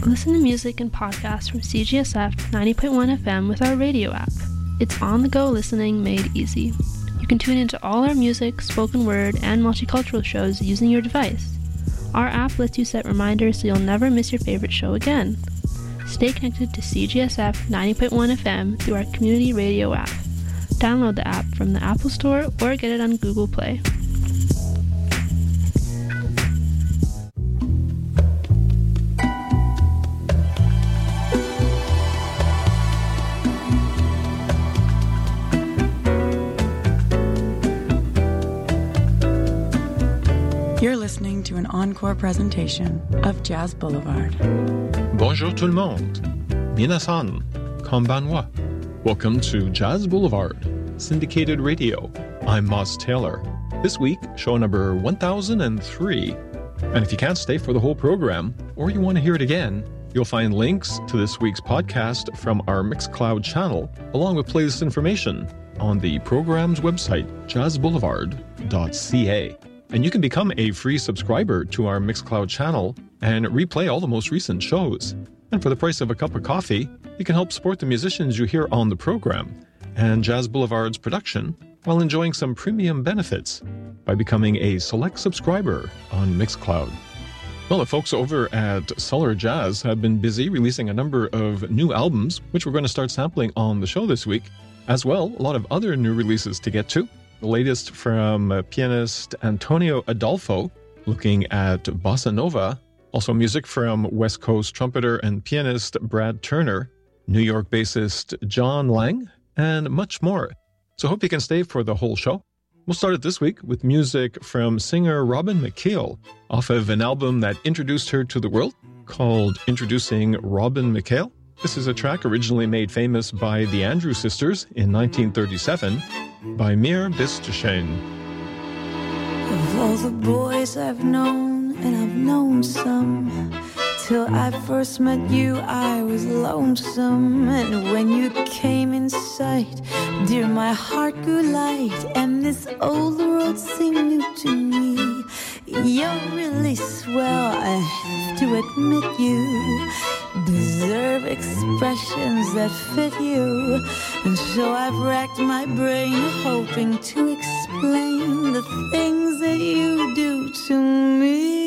Listen to music and podcasts from CJSF 90.1 FM with our radio app. It's on-the-go listening made easy. You can tune into all our music, spoken word, and multicultural shows using your device. Our app lets you set reminders so you'll never miss your favorite show again. Stay connected to CJSF 90.1 FM through our community radio app. Download the app from the Apple Store or get it on Google Play. You're listening to an encore presentation of Jazz Boulevard. Bonjour tout le monde. Minasan. Konbanwa. Welcome to Jazz Boulevard, syndicated radio. I'm Moss Taylor. This week, show number 1003. And if you can't stay for the whole program, or you want to hear it again, you'll find links to this week's podcast from our Mixcloud channel, along with playlist information on the program's website, jazzboulevard.ca. And you can become a free subscriber to our Mixcloud channel and replay all the most recent shows. And for the price of a cup of coffee, you can help support the musicians you hear on the program and Jazz Boulevard's production while enjoying some premium benefits by becoming a select subscriber on Mixcloud. Well, the folks over at Solar Jazz have been busy releasing a number of new albums, which we're going to start sampling on the show this week. As well, a lot of other new releases to get to. The latest from pianist Antonio Adolfo, looking at bossa nova. Also music from West Coast trumpeter and pianist Brad Turner, New York bassist John Lang, and much more. So hope you can stay for the whole show. We'll start it this week with music from singer Robin McHale off of an album that introduced her to the world called Introducing Robin McHale. This is a track originally made famous by the Andrew Sisters in 1937 by Mir Bistashane. Of all the boys I've known, and I've known some, till I first met you I was lonesome. And when you came in sight, dear, my heart grew light, and this old world seemed new to me. You're really swell, I have to admit you deserve expressions that fit you. And so I've racked my brain hoping to explain the things that you do to me.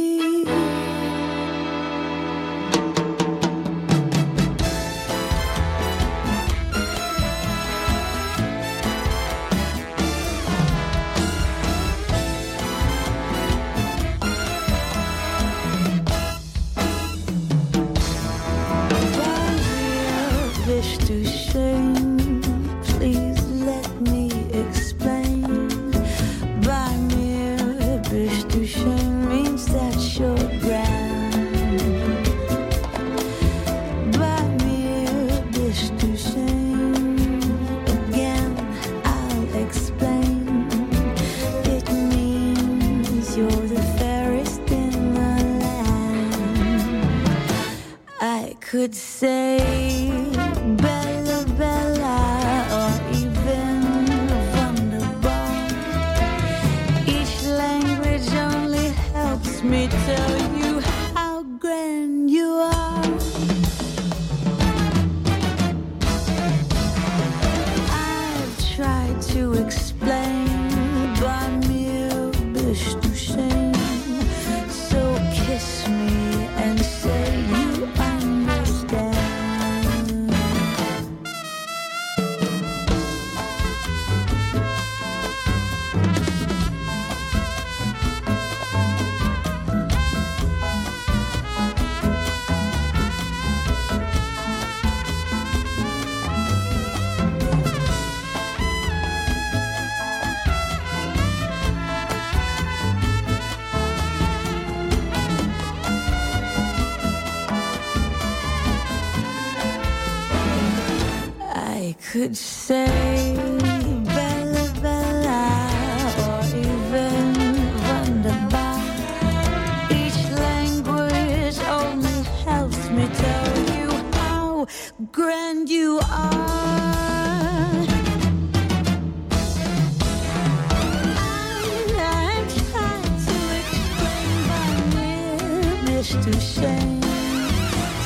Please let me explain. By mere bish to shame means that you're grand. By mere bish to shame, again I'll explain. It means you're the fairest in the land. I could say Bella, Bella, or even Wonderbar. Each language only helps me tell you how grand you are. I've tried to explain by mere bish to shame. So kiss me and say you understand. I could say Bella, Bella, or even Wunderbar. Each language only helps me tell you how grand you are. I'm trying to explain by mere wish to shame.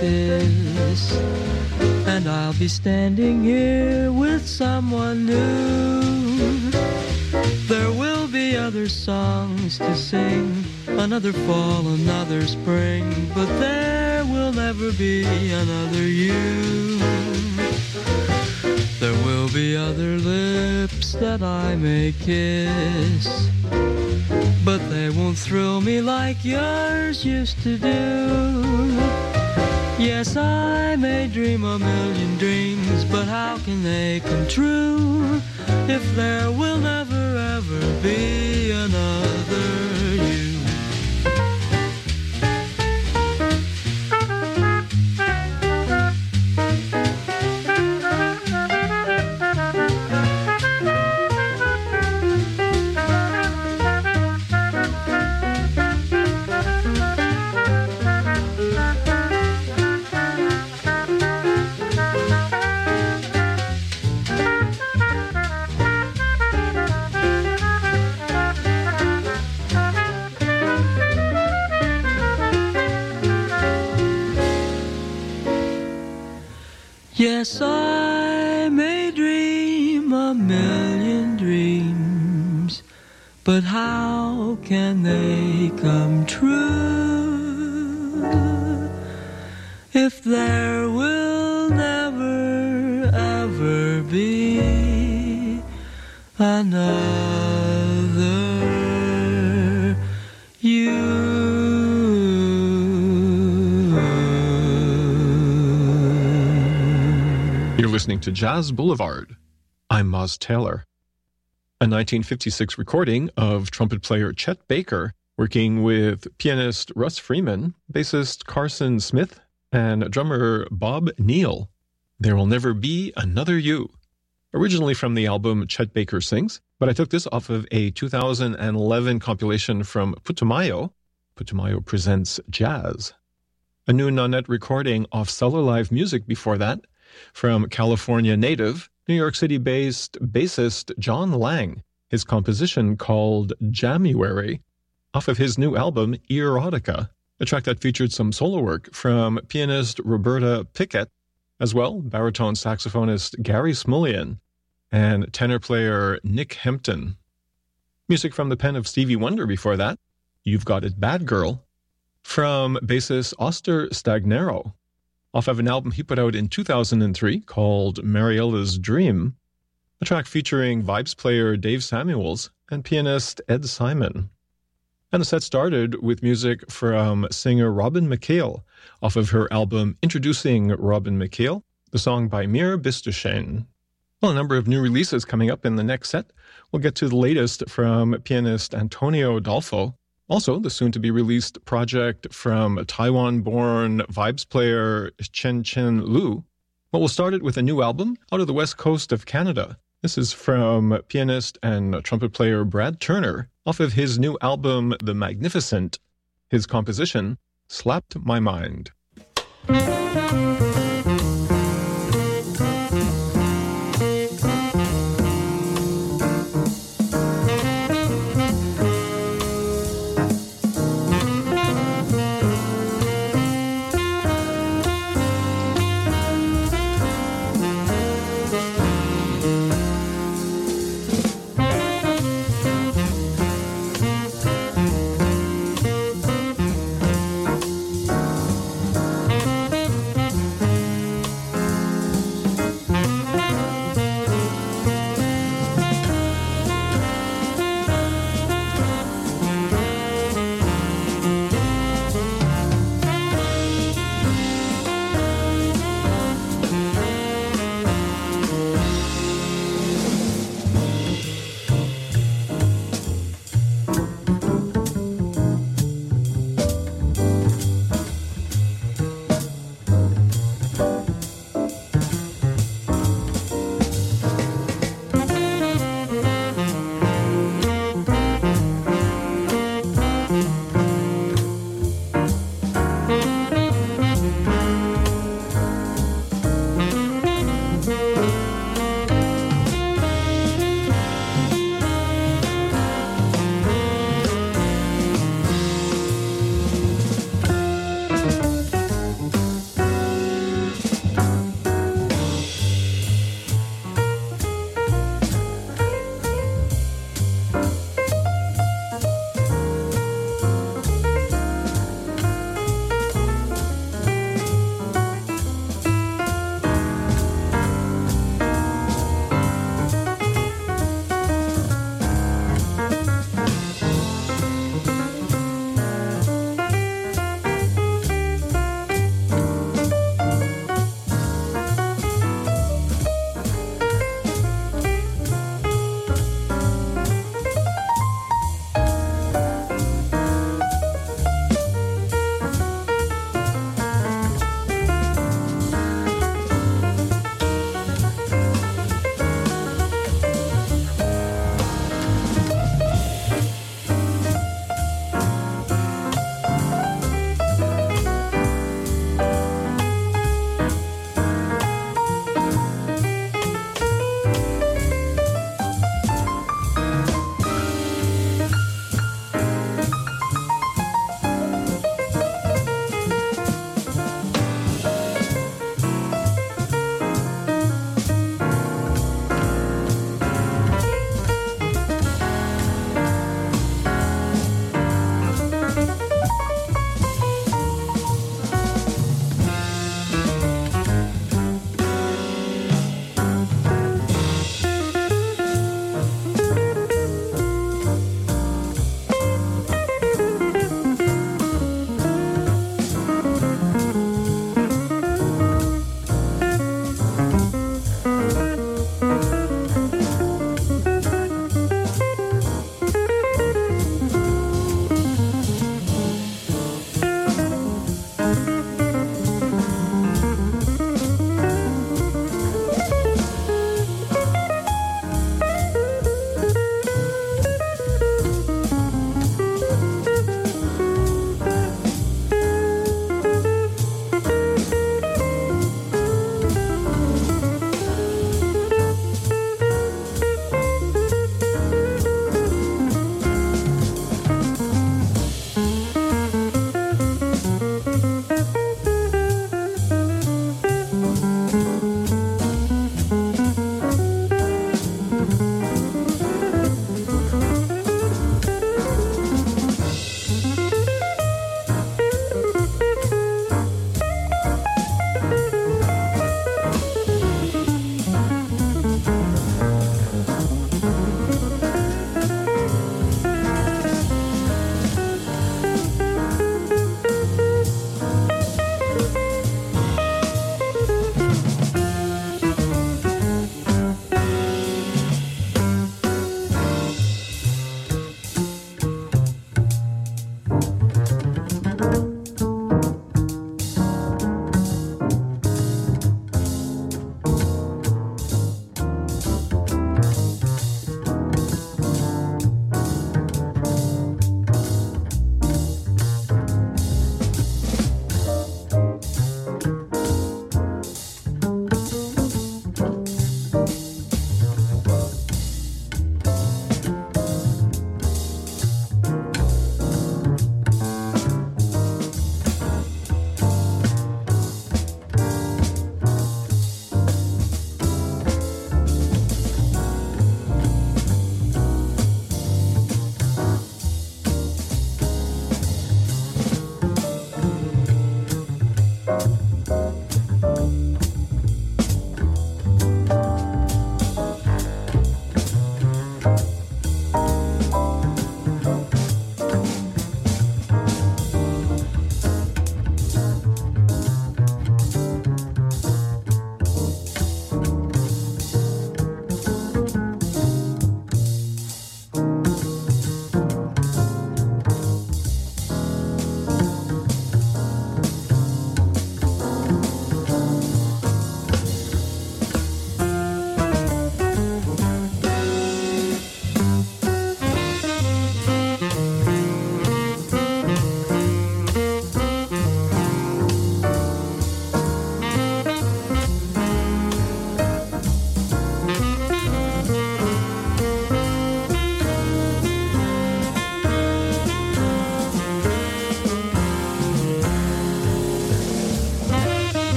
this, and I'll be standing here with someone new. There will be other songs to sing, another fall, another spring, but there will never be another you. There will be other lips that I may kiss, but they won't thrill me like yours used to do. Yes, I may dream a million dreams, but how can they come true if there will never ever be another you? Yes, I may dream a million dreams, but how can they come true if there will never ever be another you? Listening to Jazz Boulevard. I'm Moz Taylor. A 1956 recording of trumpet player Chet Baker working with pianist Russ Freeman, bassist Carson Smith, and drummer Bob Neal. There Will Never Be Another You. Originally from the album Chet Baker Sings, but I took this off of a 2011 compilation from Putumayo. Putumayo Presents Jazz. A new Nanette recording off Cellar Live Music before that, from California native, New York City-based bassist John Lang, his composition called Jamuary, off of his new album Erotica, a track that featured some solo work from pianist Roberta Pickett, as well baritone saxophonist Gary Smulyan, and tenor player Nick Hempton. Music from the pen of Stevie Wonder before that, You've Got It Bad Girl, from bassist Oster Stagnero, off of an album he put out in 2003 called Mariella's Dream, a track featuring vibes player Dave Samuels and pianist Ed Simon. And the set started with music from singer Robin McHale off of her album Introducing Robin McHale, the song by Mir Bistouchen. Well, a number of new releases coming up in the next set. We'll get to the latest from pianist Antonio Dolfo. Also, the soon-to-be-released project from Taiwan-born vibes player Chen Chen Lu. Well, we'll start it with a new album out of the west coast of Canada. This is from pianist and trumpet player Brad Turner off of his new album, The Magnificent. His composition, Slapped My Mind.